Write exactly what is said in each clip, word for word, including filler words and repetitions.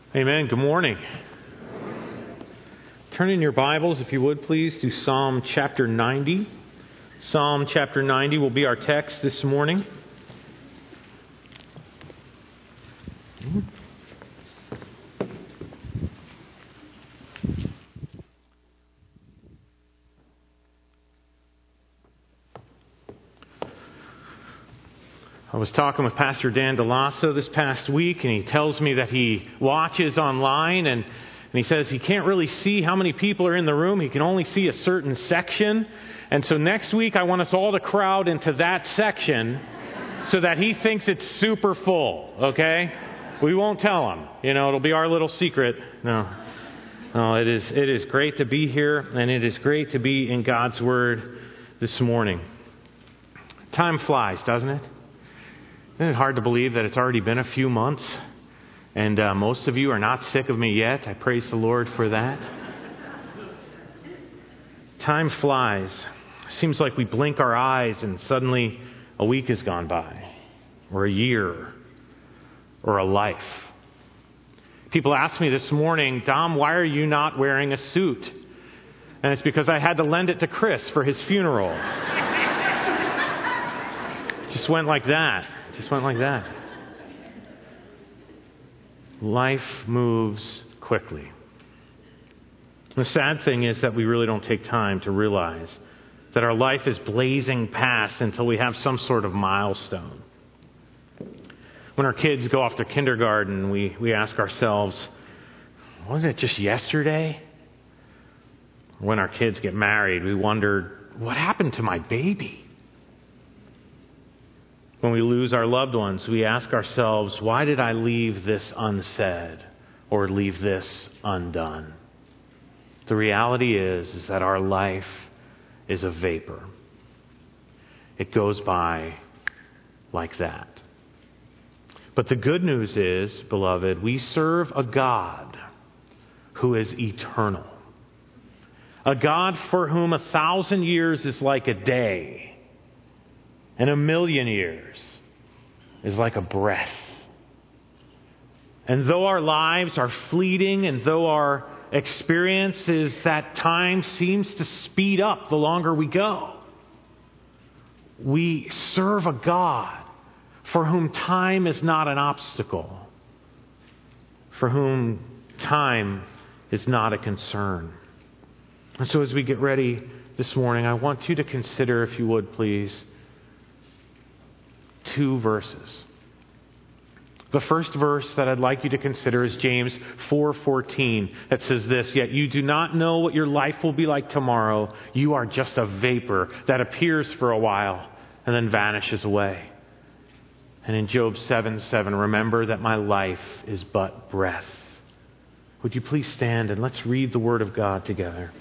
Amen. Good morning. Turn in your Bibles, if you would, please, to Psalm chapter ninety. Psalm chapter ninety will be our text this morning. I was talking with Pastor Dan DeLasso this past week, and he tells me that he watches online, and, and he says he can't really see how many people are in the room. He can only see a certain section. And so next week, I want us all to crowd into that section so that he thinks it's super full, okay? We won't tell him. You know, it'll be our little secret. No. No, it is, it is great to be here, and it is great to be in God's Word this morning. Time flies, doesn't it? Isn't it hard to believe that it's already been a few months and uh, most of you are not sick of me yet? I praise the Lord for that. Time flies. Seems like we blink our eyes and suddenly a week has gone by, or a year, or a life. People asked me this morning, Dom, why are you not wearing a suit? And it's because I had to lend it to Chris for his funeral. Just went like that. Just went like that. Life moves quickly. The sad thing is that we really don't take time to realize that our life is blazing past until we have some sort of milestone. When our kids go off to kindergarten, we, we ask ourselves, wasn't it just yesterday? When our kids get married, we wonder, what happened to my baby? When we lose our loved ones, we ask ourselves, why did I leave this unsaid or leave this undone? The reality is, is that our life is a vapor. It goes by like that. But the good news is, beloved, we serve a God who is eternal. A God for whom a thousand years is like a day. And a million years is like a breath. And though our lives are fleeting, and though our experience is that time seems to speed up the longer we go, we serve a God for whom time is not an obstacle, for whom time is not a concern. And so as we get ready this morning, I want you to consider, if you would please, two verses. The first verse that I'd like you to consider is James four fourteen that says this, yet you do not know what your life will be like tomorrow. You are just a vapor that appears for a while and then vanishes away. And in Job seven seven, remember that my life is but breath. Would you please stand and let's read the Word of God together.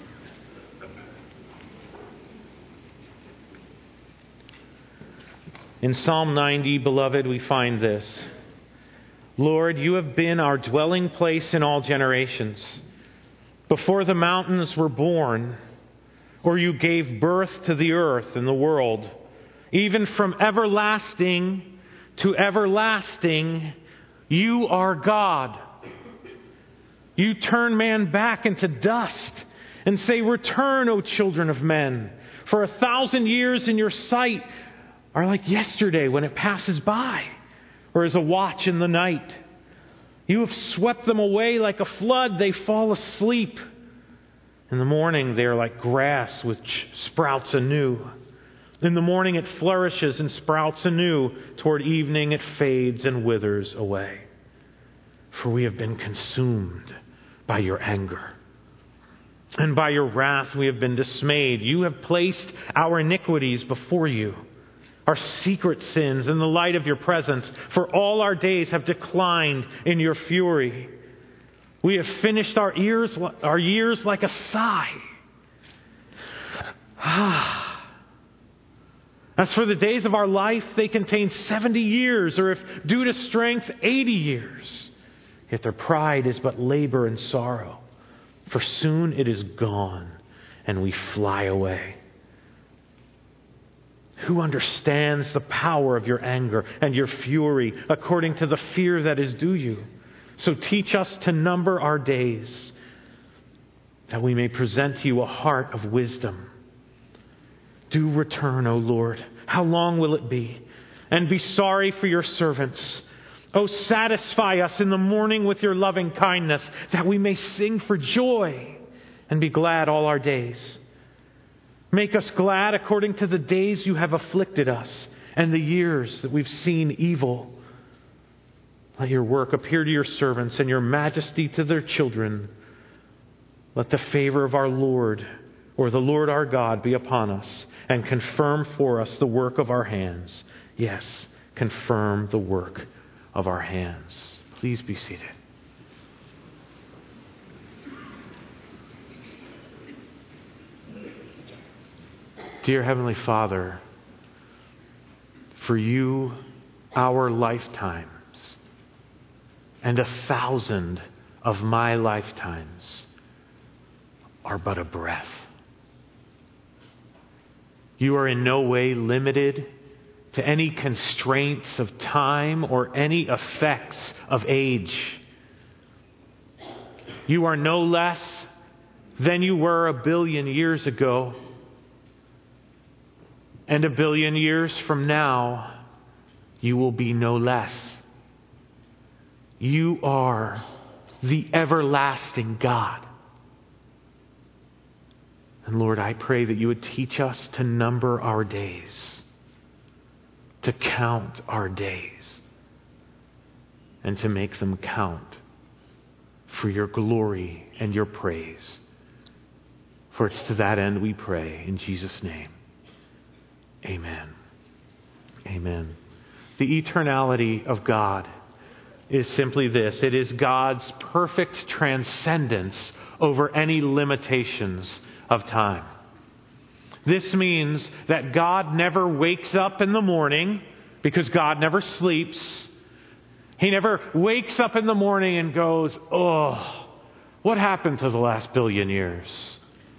In Psalm ninety, beloved, we find this. Lord, you have been our dwelling place in all generations. Before the mountains were born, or you gave birth to the earth and the world, even from everlasting to everlasting, you are God. You turn man back into dust and say, return, O children of men. For a thousand years in your sight are like yesterday when it passes by, or as a watch in the night. You have swept them away like a flood. They fall asleep. In the morning they are like grass which sprouts anew. In the morning it flourishes and sprouts anew. Toward evening it fades and withers away. For we have been consumed by your anger. And by your wrath we have been dismayed. You have placed our iniquities before you, our secret sins in the light of your presence, for all our days have declined in your fury. We have finished our years, our years like a sigh. As for the days of our life, they contain seventy years, or if due to strength, eighty years. Yet their pride is but labor and sorrow, for soon it is gone, and we fly away. Who understands the power of your anger and your fury according to the fear that is due you? So teach us to number our days, that we may present to you a heart of wisdom. Do return, O Lord. How long will it be? And be sorry for your servants. O satisfy us in the morning with your loving kindness, that we may sing for joy and be glad all our days. Make us glad according to the days you have afflicted us and the years that we've seen evil. Let your work appear to your servants and your majesty to their children. Let the favor of our Lord, or the Lord our God, be upon us and confirm for us the work of our hands. Yes, confirm the work of our hands. Please be seated. Dear Heavenly Father, for you, our lifetimes and a thousand of my lifetimes are but a breath. You are in no way limited to any constraints of time or any effects of age. You are no less than you were a billion years ago. And a billion years from now, you will be no less. You are the everlasting God. And Lord, I pray that you would teach us to number our days, to count our days, and to make them count for your glory and your praise. For it's to that end we pray in Jesus' name. Amen. Amen. The eternality of God is simply this. It is God's perfect transcendence over any limitations of time. This means that God never wakes up in the morning, because God never sleeps. He never wakes up in the morning and goes, oh, what happened to the last billion years?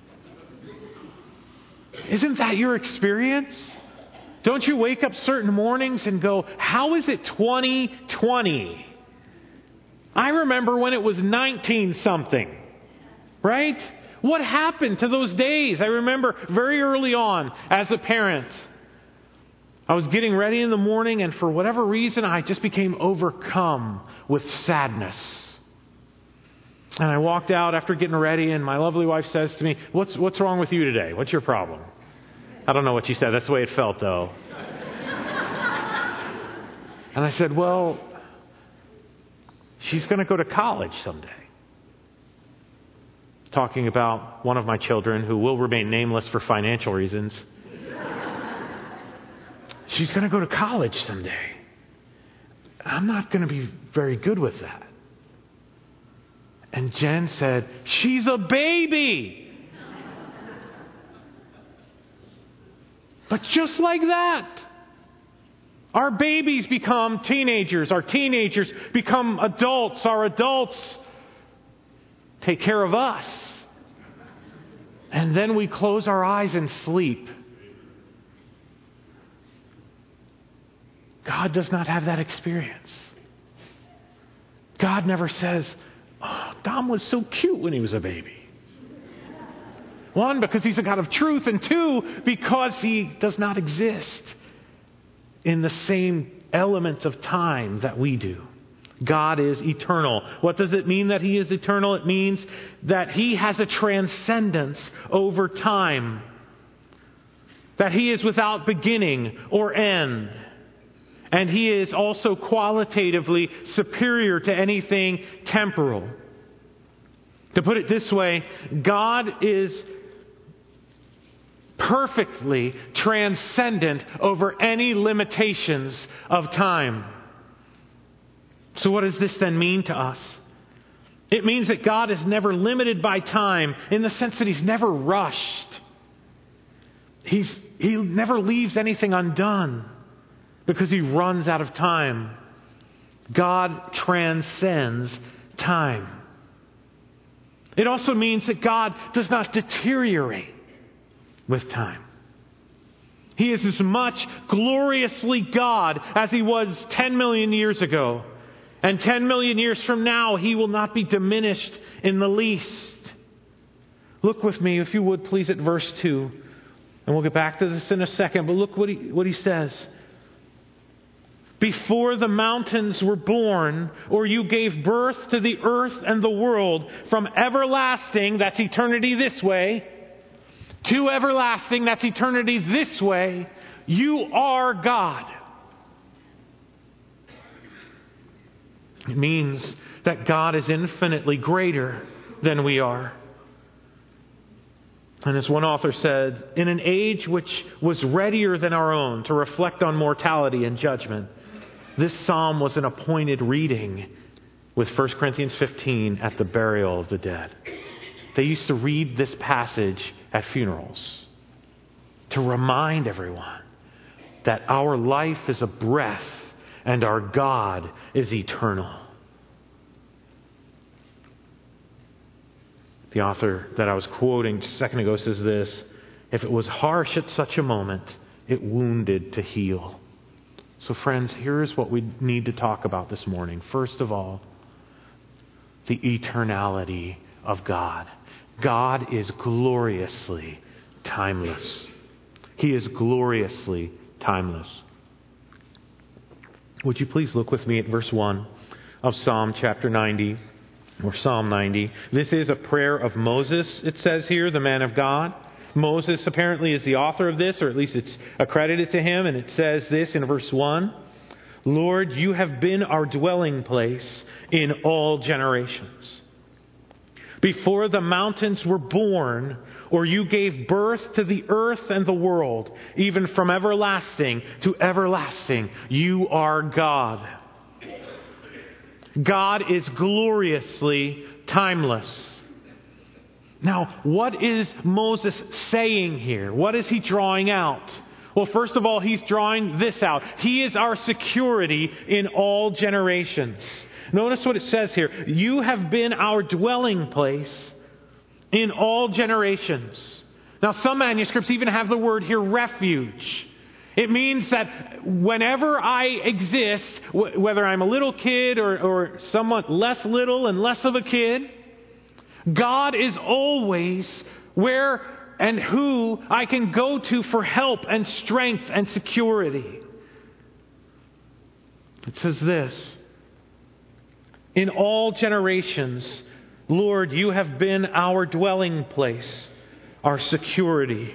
Isn't that your experience? Don't you wake up certain mornings and go, how is it twenty twenty? I remember when it was nineteen something, right? What happened to those days? I remember very early on as a parent, I was getting ready in the morning, and for whatever reason, I just became overcome with sadness. And I walked out after getting ready, and my lovely wife says to me, what's what's wrong with you today? What's your problem? I don't know what she said. That's the way it felt, though. And I said, well, she's going to go to college someday. Talking about one of my children who will remain nameless for financial reasons. She's going to go to college someday. I'm not going to be very good with that. And Jen said, she's a baby. But just like that, our babies become teenagers. Our teenagers become adults. Our adults take care of us. And then we close our eyes and sleep. God does not have that experience. God never says, oh, Dom was so cute when he was a baby. One, because he's a God of truth, and two, because he does not exist in the same elements of time that we do. God is eternal. What does it mean that he is eternal? It means that he has a transcendence over time. That he is without beginning or end. And he is also qualitatively superior to anything temporal. To put it this way, God is perfectly transcendent over any limitations of time. So what does this then mean to us? It means that God is never limited by time in the sense that he's never rushed. He's, he never leaves anything undone because he runs out of time. God transcends time. It also means that God does not deteriorate with time. He is as much gloriously God as he was ten million years ago. And ten million years from now, he will not be diminished in the least. Look with me, if you would, please, at verse two. And we'll get back to this in a second, but look what he, what he says. Before the mountains were born, or you gave birth to the earth and the world, from everlasting, that's eternity this way, to everlasting, that's eternity this way, you are God. It means that God is infinitely greater than we are. And as one author said, in an age which was readier than our own to reflect on mortality and judgment, this psalm was an appointed reading with First Corinthians fifteen at the burial of the dead. They used to read this passage at funerals to remind everyone that our life is a breath and our God is eternal. The author that I was quoting just a second ago says this: if it was harsh at such a moment, it wounded to heal. So friends, here's what we need to talk about this morning. First of all, the eternality of God. God is gloriously timeless. He is gloriously timeless. Would you please look with me at verse one of Psalm chapter ninety, or Psalm ninety. This is a prayer of Moses, it says here, the man of God. Moses apparently is the author of this, or at least it's accredited to him, and it says this in verse one. Lord, you have been our dwelling place in all generations. Before the mountains were born, or you gave birth to the earth and the world, even from everlasting to everlasting, you are God. God is gloriously timeless. Now, what is Moses saying here? What is he drawing out? Well, first of all, he's drawing this out. He is our security in all generations. Notice what it says here. You have been our dwelling place in all generations. Now, some manuscripts even have the word here, refuge. It means that whenever I exist, whether I'm a little kid or, or somewhat less little and less of a kid, God is always where and who I can go to for help and strength and security. It says this: in all generations, Lord, you have been our dwelling place, our security.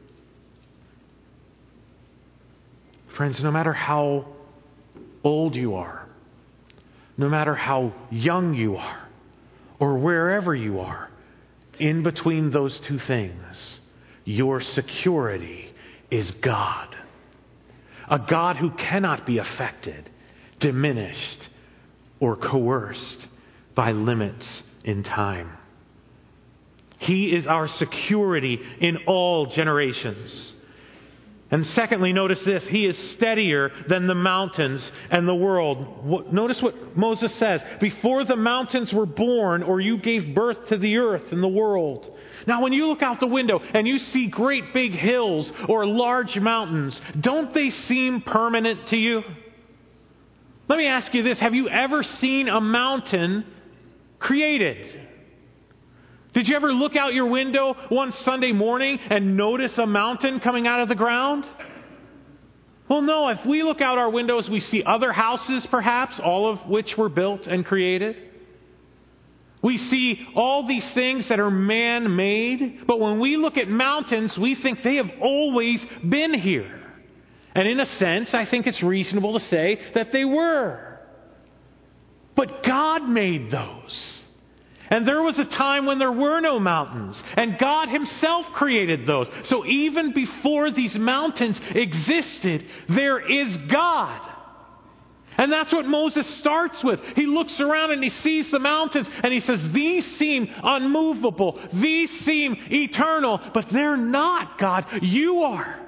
Friends, no matter how old you are, no matter how young you are, or wherever you are, in between those two things, your security is God. A God who cannot be affected, diminished, or coerced by limits in time. He is our security in all generations. And secondly, notice this: He is steadier than the mountains and the world. Notice what Moses says: before the mountains were born, or you gave birth to the earth and the world. Now, when you look out the window and you see great big hills or large mountains, don't they seem permanent to you? Let me ask you this: have you ever seen a mountain created? Did you ever look out your window one Sunday morning and notice a mountain coming out of the ground? Well, no. If we look out our windows, we see other houses, perhaps, all of which were built and created. We see all these things that are man-made. But when we look at mountains, we think they have always been here. And in a sense, I think it's reasonable to say that they were. But God made those. And there was a time when there were no mountains, and God Himself created those. So even before these mountains existed, there is God. And that's what Moses starts with. He looks around and he sees the mountains, and he says, these seem unmovable. These seem eternal, but they're not, God. You are.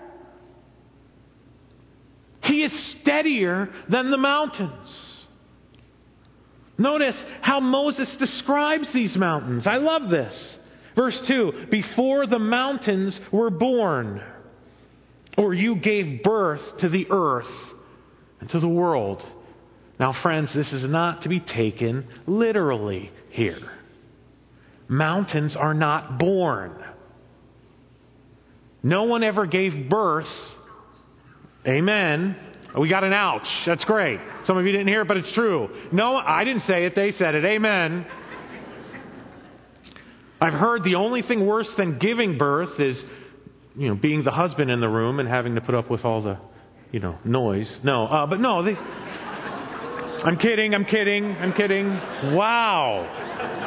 He is steadier than the mountains. Notice how Moses describes these mountains. I love this. Verse two, before the mountains were born, or you gave birth to the earth and to the world. Now, friends, this is not to be taken literally here. Mountains are not born. No one ever gave birth. Amen. We got an ouch. That's great. Some of you didn't hear it, but it's true. No, I didn't say it. They said it. Amen. I've heard the only thing worse than giving birth is, you know, being the husband in the room and having to put up with all the, you know, noise. No, uh, but no. They, I'm kidding. I'm kidding. I'm kidding. Wow.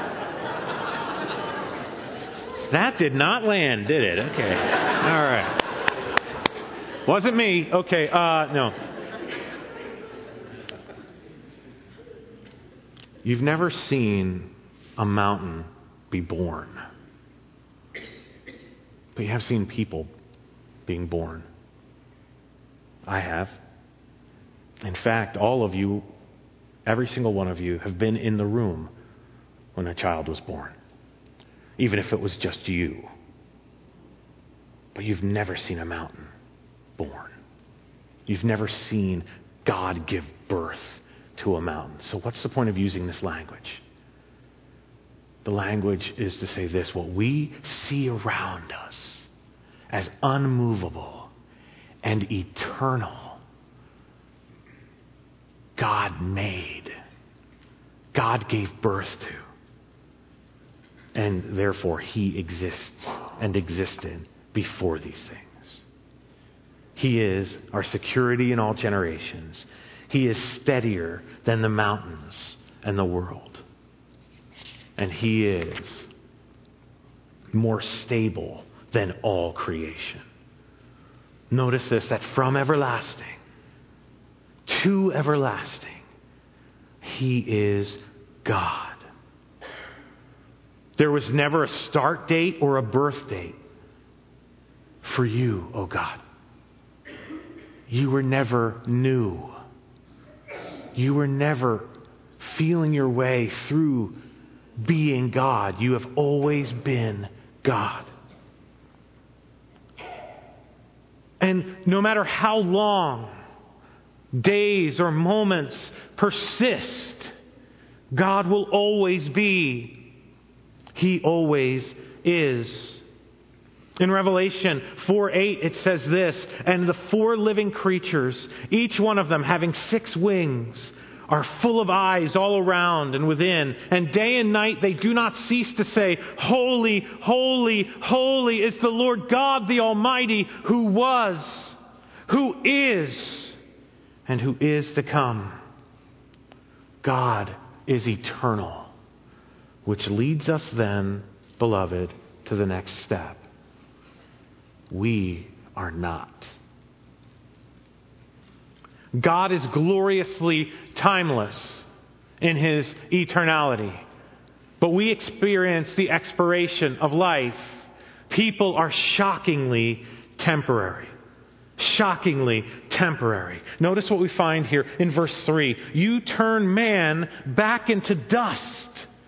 That did not land, did it? Okay. All right. Wasn't me. Okay. Uh, no. You've never seen a mountain be born. But you have seen people being born. I have. In fact, all of you, every single one of you, have been in the room when a child was born. Even if it was just you. But you've never seen a mountain born. You've never seen God give birth to a mountain. So what's the point of using this language? The language is to say this: what we see around us as unmovable and eternal, God made. God gave birth to. And therefore, He exists and existed before these things. He is our security in all generations. He is steadier than the mountains and the world. And He is more stable than all creation. Notice this, that from everlasting to everlasting, He is God. There was never a start date or a birth date for you, oh God. You were never new. You were never feeling your way through being God. You have always been God. And no matter how long days or moments persist, God will always be. He always is. In Revelation four eight, it says this: and the four living creatures, each one of them having six wings, are full of eyes all around and within. And day and night they do not cease to say, Holy, holy, holy is the Lord God the Almighty, who was, who is, and who is to come. God is eternal. Which leads us then, beloved, to the next step. We are not. God is gloriously timeless in His eternality. But we experience the expiration of life. People are shockingly temporary. Shockingly temporary. Notice what we find here in verse three. You turn man back into dust.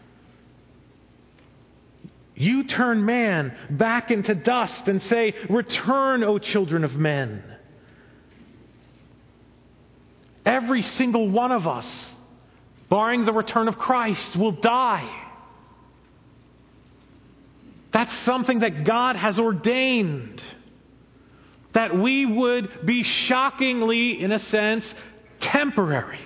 You turn man back into dust and say, Return, O children of men. Every single one of us, barring the return of Christ, will die. That's something that God has ordained. That we would be shockingly, in a sense, temporary.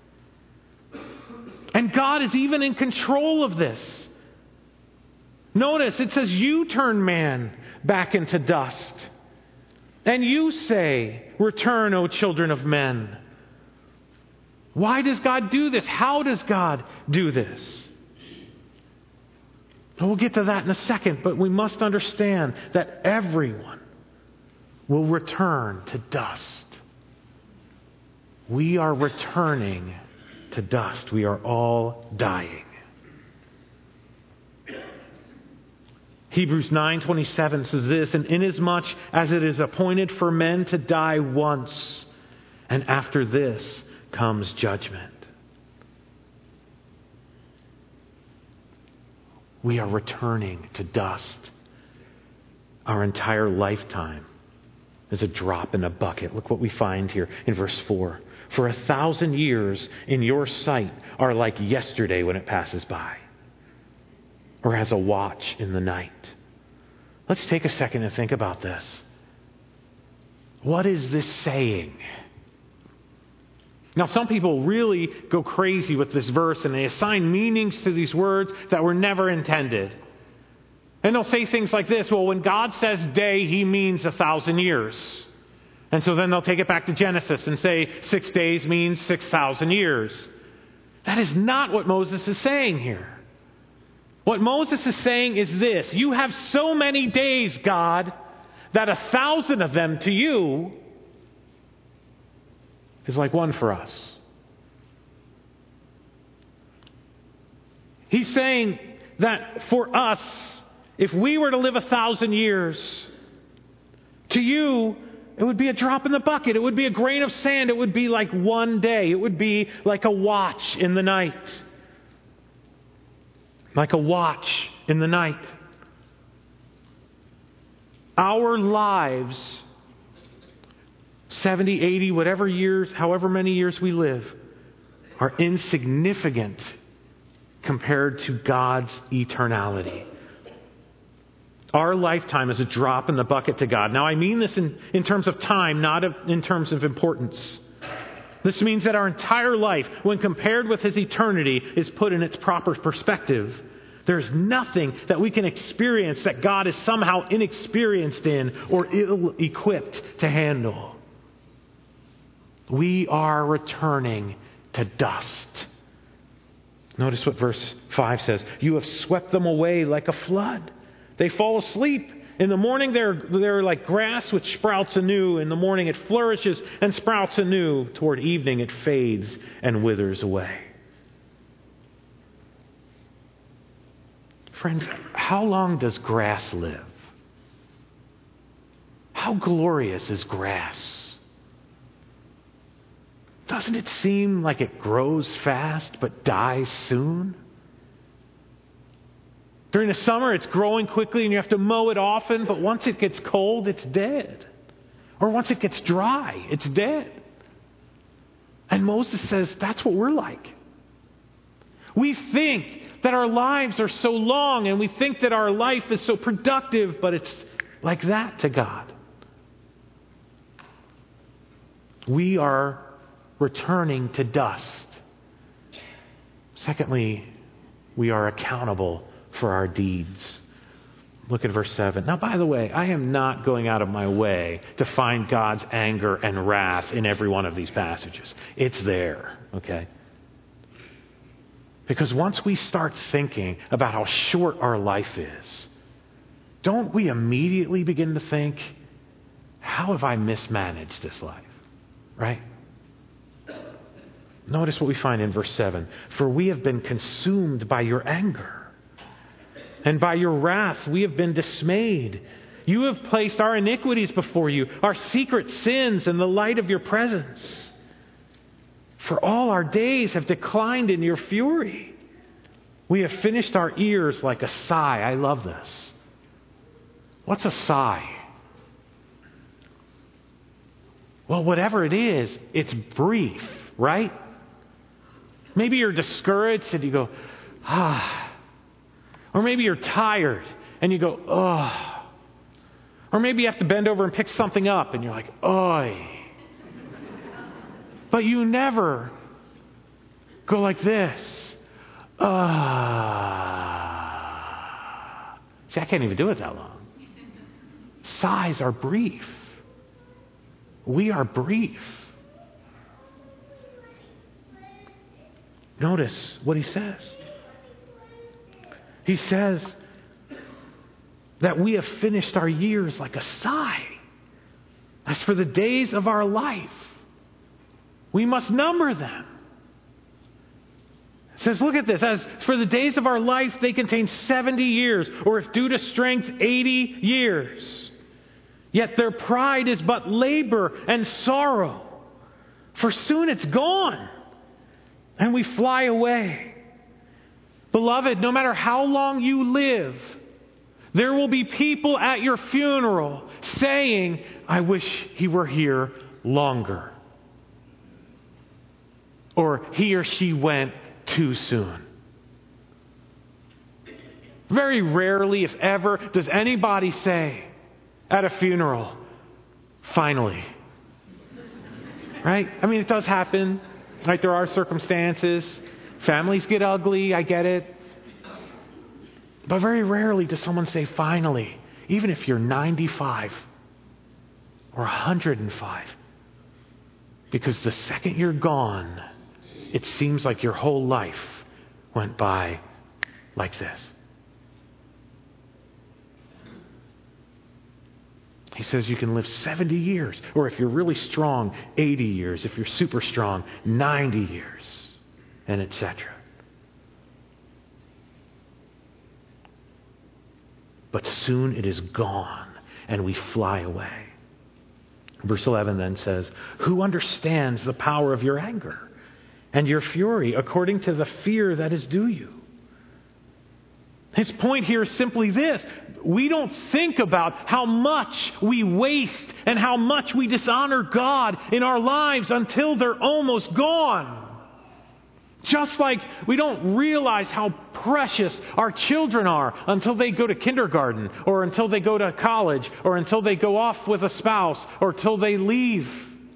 And God is even in control of this. Notice, it says, you turn man back into dust. And you say, Return, O children of men. Why does God do this? How does God do this? And we'll get to that in a second, but we must understand that everyone will return to dust. We are returning to dust. We are all dying. Hebrews nine twenty-seven says this, and inasmuch as it is appointed for men to die once, and after this comes judgment. We are returning to dust our entire lifetime. is a drop in a bucket. Look what we find here in verse four. For a thousand years in your sight are like yesterday when it passes by, or as a watch in the night. Let's take a second and think about this. What is this saying? Now, some people really go crazy with this verse and they assign meanings to these words that were never intended. And they'll say things like this: well, when God says day, he means a thousand years. And so then they'll take it back to Genesis and say six days means six thousand years. That is not what Moses is saying here. What Moses is saying is this: you have so many days, God, that a thousand of them to you is like one for us. He's saying that for us, if we were to live a thousand years, to you, it would be a drop in the bucket. It would be a grain of sand. It would be like one day. It would be like a watch in the night. Like a watch in the night. Our lives, seventy, eighty, whatever years, however many years we live, are insignificant compared to God's eternality. Our lifetime is a drop in the bucket to God. Now, I mean this in, in terms of time, not in terms of importance. This means that our entire life, when compared with His eternity, is put in its proper perspective. There's nothing that we can experience that God is somehow inexperienced in or ill-equipped to handle. We are returning to dust. Notice what verse five says. You have swept them away like a flood. They fall asleep. In the morning, they're, they're like grass which sprouts anew. In the morning, it flourishes and sprouts anew. Toward evening, it fades and withers away. Friends, how long does grass live? How glorious is grass? Doesn't it seem like it grows fast but dies soon? During the summer, it's growing quickly and you have to mow it often, but once it gets cold, it's dead. Or once it gets dry, it's dead. And Moses says that's what we're like. We think that our lives are so long and we think that our life is so productive, but it's like that to God. We are returning to dust. Secondly, we are accountable for our deeds. Look at verse seven. Now, by the way, I am not going out of my way to find God's anger and wrath in every one of these passages. It's there, okay? Because once we start thinking about how short our life is, don't we immediately begin to think, how have I mismanaged this life? Right? Notice what we find in verse seven. For we have been consumed by your anger, and by your wrath we have been dismayed. You have placed our iniquities before you, our secret sins in the light of your presence. For all our days have declined in your fury. We have finished our ears like a sigh. I love this. What's a sigh? Well, whatever it is, it's brief, right? Maybe you're discouraged and you go, ah. Or maybe you're tired and you go, oh. Or maybe you have to bend over and pick something up and you're like, oi. But you never go like this. Ah. See, I can't even do it that long. Sighs are brief. We are brief. Notice what he says. He says that we have finished our years like a sigh. As for the days of our life, we must number them. It says, look at this. As for the days of our life, they contain seventy years, or if due to strength, eighty years. Yet their pride is but labor and sorrow. For soon it's gone, and we fly away. Beloved, no matter how long you live, There will be people at your funeral saying, I wish he were here longer. Or he or she went too soon. Very rarely, if ever, does anybody say at a funeral, finally. Right? I mean, it does happen. Right? There are circumstances. Families get ugly. I get it. But very rarely does someone say, finally, even if you're ninety-five or one hundred five. Because the second you're gone, it seems like your whole life went by like this. He says you can live seventy years, or if you're really strong, eighty years. If you're super strong, ninety years, and et cetera. But soon it is gone, and we fly away. Verse eleven then says, who understands the power of your anger and your fury according to the fear that is due you? His point here is simply this. We don't think about how much we waste and how much we dishonor God in our lives until they're almost gone. Just like we don't realize how precious our children are until they go to kindergarten, or until they go to college, or until they go off with a spouse, or until they leave.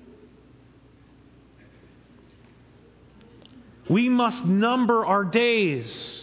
We must number our days.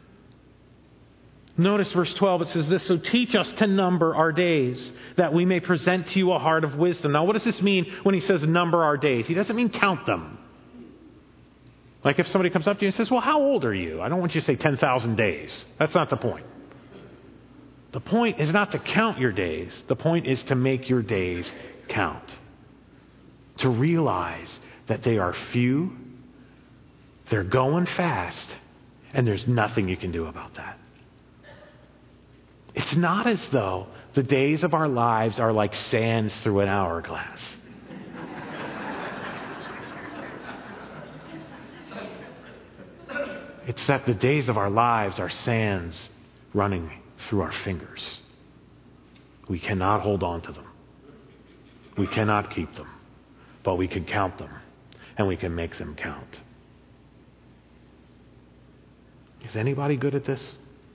Notice verse twelve, it says this, so teach us to number our days, that we may present to you a heart of wisdom. Now, what does this mean when he says number our days? He doesn't mean count them. Like if somebody comes up to you and says, well, how old are you? I don't want you to say ten thousand days. That's not the point. The point is not to count your days. The point is to make your days count. To realize that they are few, they're going fast, and there's nothing you can do about that. It's not as though the days of our lives are like sands through an hourglass. It's that the days of our lives are sands running through our fingers. We cannot hold on to them. We cannot keep them. But we can count them, and we can make them count. Is anybody good at this?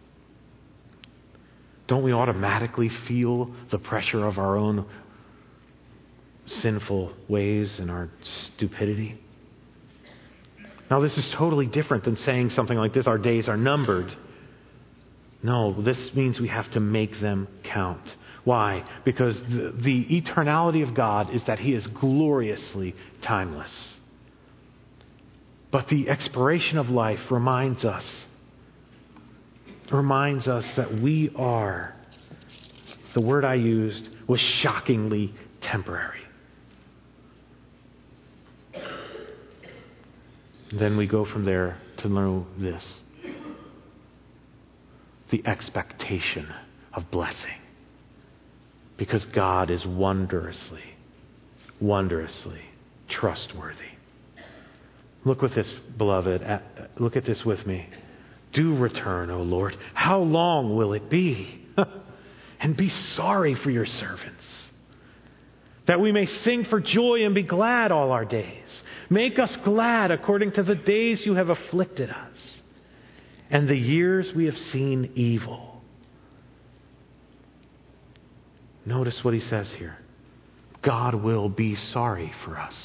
Don't we automatically feel the pressure of our own sinful ways and our stupidity? Now, this is totally different than saying something like this, our days are numbered. No, this means we have to make them count. Why? Because the, the eternality of God is that He is gloriously timeless. But the expiration of life reminds us reminds us that we are, the word I used was shockingly temporary. Then we go from there to know this. The expectation of blessing. Because God is wondrously, wondrously trustworthy. Look with this, beloved. At, look at this with me. Do return, O Lord. How long will it be? And be sorry for your servants, that we may sing for joy and be glad all our days. Make us glad according to the days you have afflicted us, and the years we have seen evil. Notice what he says here. God will be sorry for us.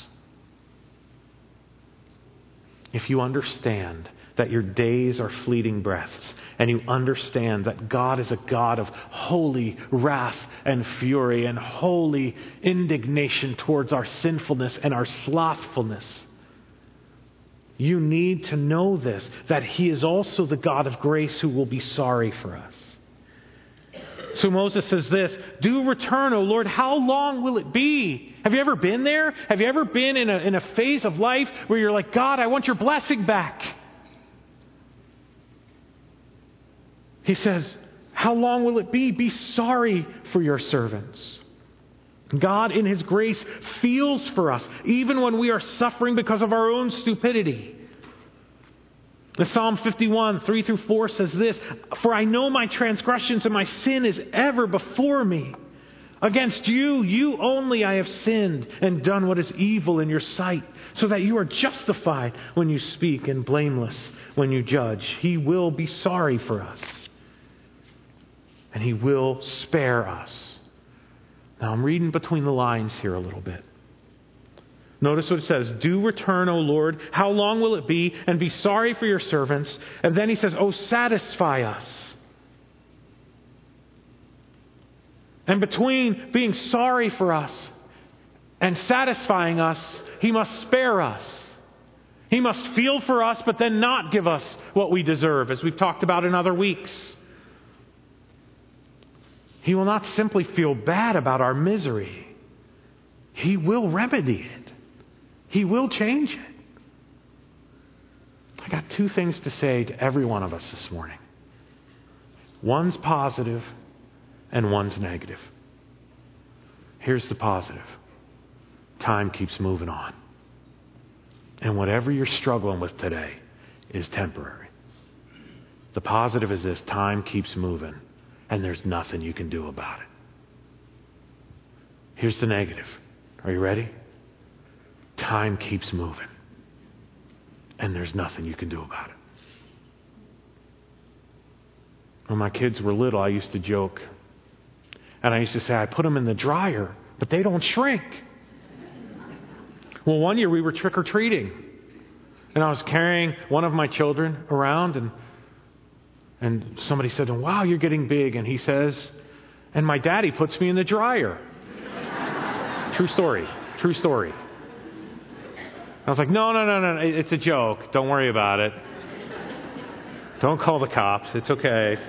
If you understand that your days are fleeting breaths, and you understand that God is a God of holy wrath and fury and holy indignation towards our sinfulness and our slothfulness, you need to know this, that He is also the God of grace who will be sorry for us. So Moses says this, do return, O Lord, how long will it be? Have you ever been there? Have you ever been in a, in a phase of life where you're like, God, I want your blessing back? He says, how long will it be? Be sorry for your servants. God in His grace feels for us, even when we are suffering because of our own stupidity. The Psalm fifty-one, three through four says this, "For I know my transgressions and my sin is ever before me. Against you, you only I have sinned and done what is evil in your sight, so that you are justified when you speak and blameless when you judge. He will be sorry for us, and He will spare us." Now I'm reading between the lines here a little bit. Notice what it says, "Do return, O Lord. How long will it be? And be sorry for your servants." And then He says, "Oh, satisfy us." And between being sorry for us and satisfying us, He must spare us. He must feel for us, but then not give us what we deserve, as we've talked about in other weeks. He will not simply feel bad about our misery. He will remedy it. He will change it. I got two things to say to every one of us this morning. One's positive and one's negative. Here's the positive. Time keeps moving on. And whatever you're struggling with today is temporary. The positive is this: time keeps moving, and there's nothing you can do about it. Here's the negative. Are you ready? Time keeps moving, and there's nothing you can do about it. When my kids were little, I used to joke, and I used to say, I put them in the dryer, but they don't shrink. Well, one year we were trick-or-treating, and I was carrying one of my children around, and and somebody said, "Wow, you're getting big." And he says, "And my daddy puts me in the dryer." True story. True story. I was like, no, no, no, no, it's a joke. Don't worry about it. Don't call the cops. It's okay.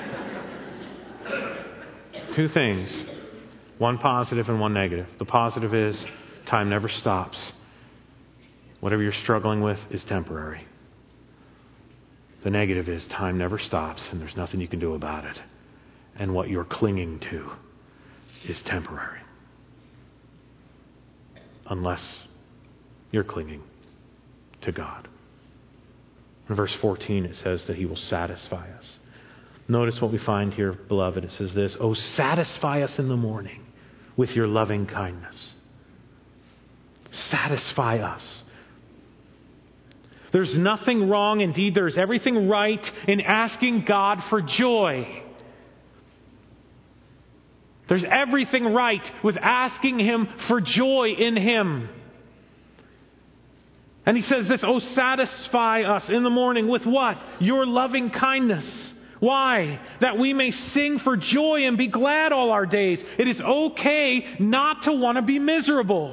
Two things. One positive and one negative. The positive is time never stops. Whatever you're struggling with is temporary. The negative is time never stops and there's nothing you can do about it. And what you're clinging to is temporary. Unless you're clinging to God. In verse fourteen, it says that He will satisfy us. Notice what we find here, beloved. It says this: "Oh, satisfy us in the morning with your loving kindness." Satisfy us. There's nothing wrong, indeed, there's everything right in asking God for joy. There's everything right with asking Him for joy in Him. And He says this: "Oh, satisfy us in the morning with" what? Your loving kindness. Why? That we may sing for joy and be glad all our days. It is okay not to want to be miserable.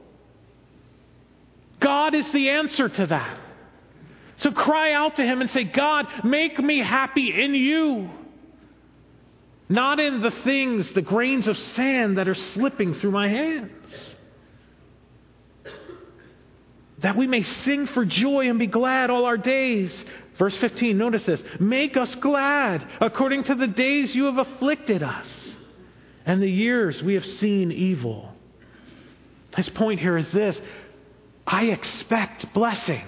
God is the answer to that. So cry out to Him and say, "God, make me happy in You. Not in the things, the grains of sand that are slipping through my hands. That we may sing for joy and be glad all our days." Verse fifteen, notice this: "Make us glad according to the days You have afflicted us and the years we have seen evil." His point here is this: I expect blessing.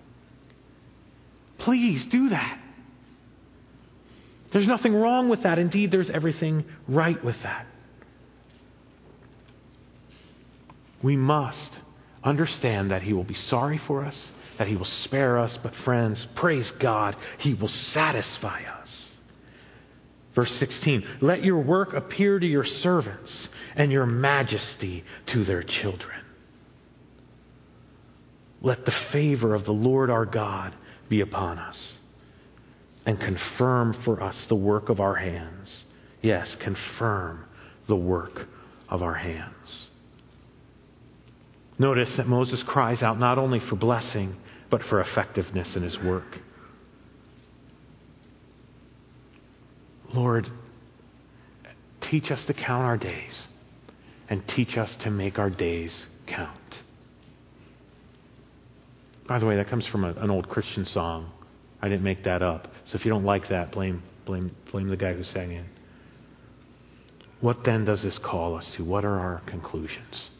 Please do that. There's nothing wrong with that. Indeed, there's everything right with that. We must understand that He will be sorry for us, that He will spare us, but friends, praise God, He will satisfy us. Verse sixteen, "Let Your work appear to Your servants and Your majesty to their children." Let the favor of the Lord our God be upon us and confirm for us the work of our hands. Yes, confirm the work of our hands. Notice that Moses cries out not only for blessing, but for effectiveness in his work. Lord, teach us to count our days and teach us to make our days count. By the way, that comes from a, an old Christian song. I didn't make that up. So if you don't like that, blame, blame, blame the guy who sang it. What then does this call us to? What are our conclusions?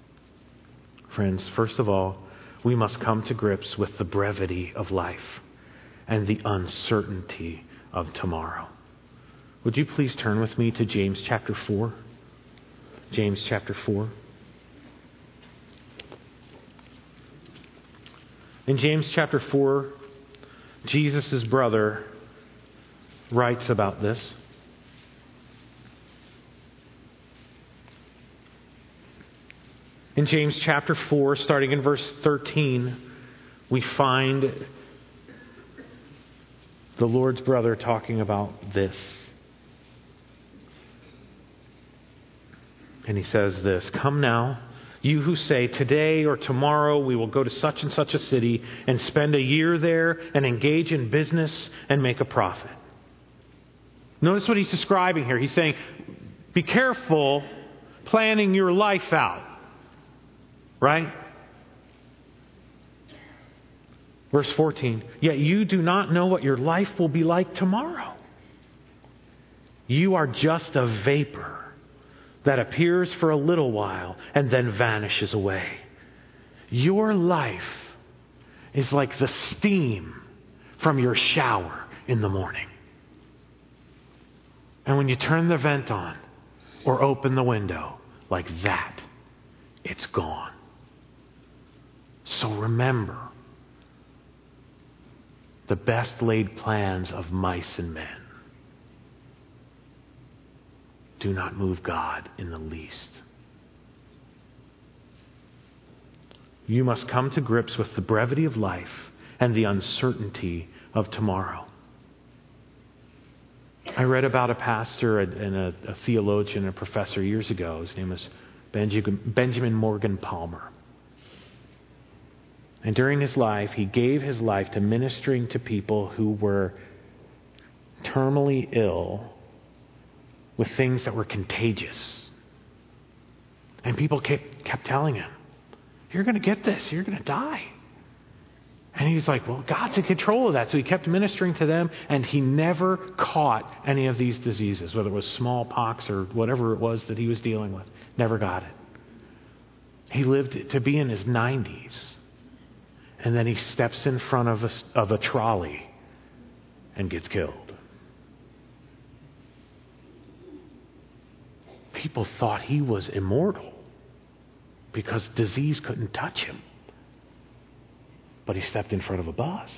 Friends, first of all, we must come to grips with the brevity of life. and the uncertainty of tomorrow. Would you please turn with me to James chapter four? James chapter four. In James chapter four, Jesus' brother writes about this. In James chapter four, starting in verse thirteen, we find the Lord's brother talking about this. And he says this, "Come now, you who say, today or tomorrow we will go to such and such a city and spend a year there and engage in business and make a profit." Notice what he's describing here. He's saying, be careful planning your life out. Right? Verse fourteen, "Yet you do not know what your life will be like tomorrow. You are just a vapor that appears for a little while and then vanishes away. Your life is like the steam from your shower in the morning. And when you turn the vent on or open the window, like that, it's gone. So remember, the best laid plans of mice and men do not move God in the least. You must come to grips with the brevity of life and the uncertainty of tomorrow." I read about a pastor and a, a theologian, a professor years ago. His name was Benjamin Morgan Palmer. And during his life, he gave his life to ministering to people who were terminally ill with things that were contagious. And people kept, kept telling him, "You're going to get this. You're going to die." And he's like, well, God's in control of that. So he kept ministering to them, and he never caught any of these diseases, whether it was smallpox or whatever it was that he was dealing with. Never got it. He lived to be in his nineties. And then he steps in front of a, of a trolley and gets killed. People thought he was immortal because disease couldn't touch him. But he stepped in front of a bus.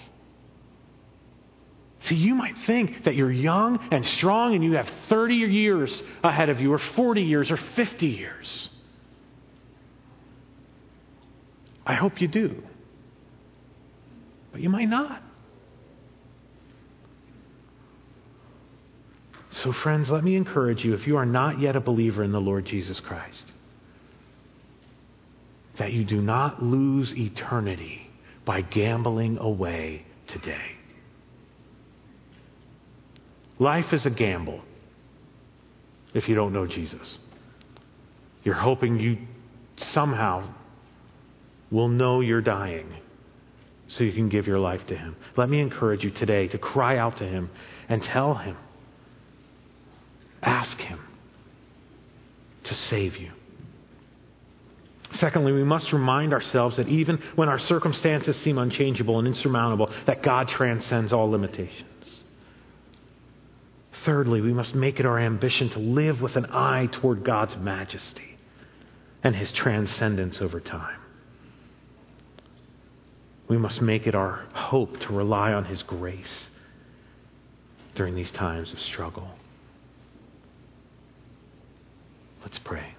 See, you might think that you're young and strong and you have thirty years ahead of you, or forty years, or fifty years. I hope you do. But you might not. So friends, let me encourage you, if you are not yet a believer in the Lord Jesus Christ, that you do not lose eternity by gambling away today. Life is a gamble if you don't know Jesus. You're hoping you somehow will know you're dying so you can give your life to Him. Let me encourage you today to cry out to Him and tell Him, ask Him to save you. Secondly, we must remind ourselves that even when our circumstances seem unchangeable and insurmountable, that God transcends all limitations. Thirdly, we must make it our ambition to live with an eye toward God's majesty and His transcendence over time. We must make it our hope to rely on His grace during these times of struggle. Let's pray.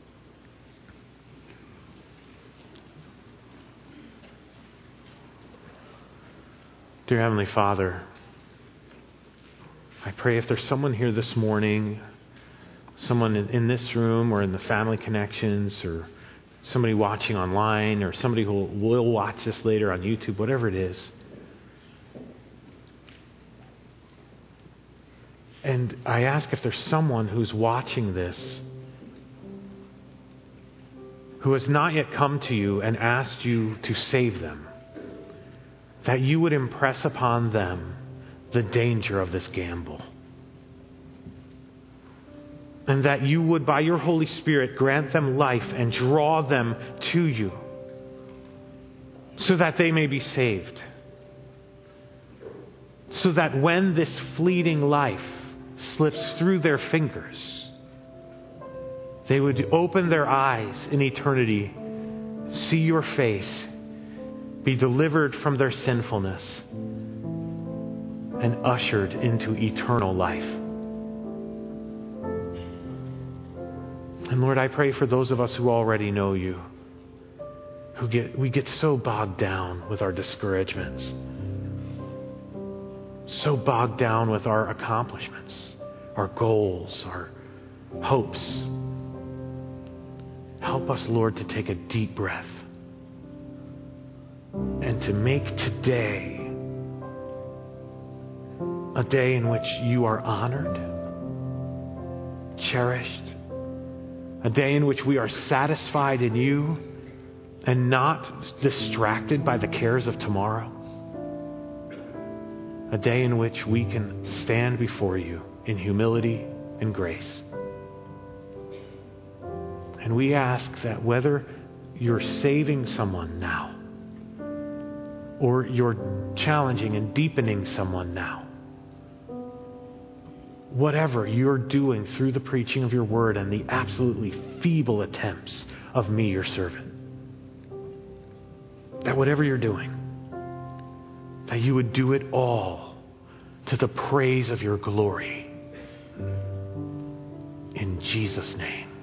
Dear Heavenly Father, I pray if there's someone here this morning, someone in, in this room or in the Family Connections, or somebody watching online, or somebody who will watch this later on YouTube, whatever it is. And I ask if there's someone who's watching this who has not yet come to you and asked you to save them, that you would impress upon them the danger of this gamble. And that you would, by your Holy Spirit, grant them life and draw them to you so that they may be saved. so that when this fleeting life slips through their fingers, they would open their eyes in eternity, see your face, be delivered from their sinfulness, and ushered into eternal life. And Lord, I pray for those of us who already know you, who get we get so bogged down with our discouragements, so bogged down with our accomplishments, our goals, our hopes. Help us, Lord, to take a deep breath and to make today a day in which you are honored, cherished, a day in which we are satisfied in you and not distracted by the cares of tomorrow, a day in which we can stand before you in humility and grace. And we ask that whether you're saving someone now or you're challenging and deepening someone now, whatever you're doing through the preaching of your word and the absolutely feeble attempts of me, your servant, that whatever you're doing, that you would do it all to the praise of your glory. In Jesus' name.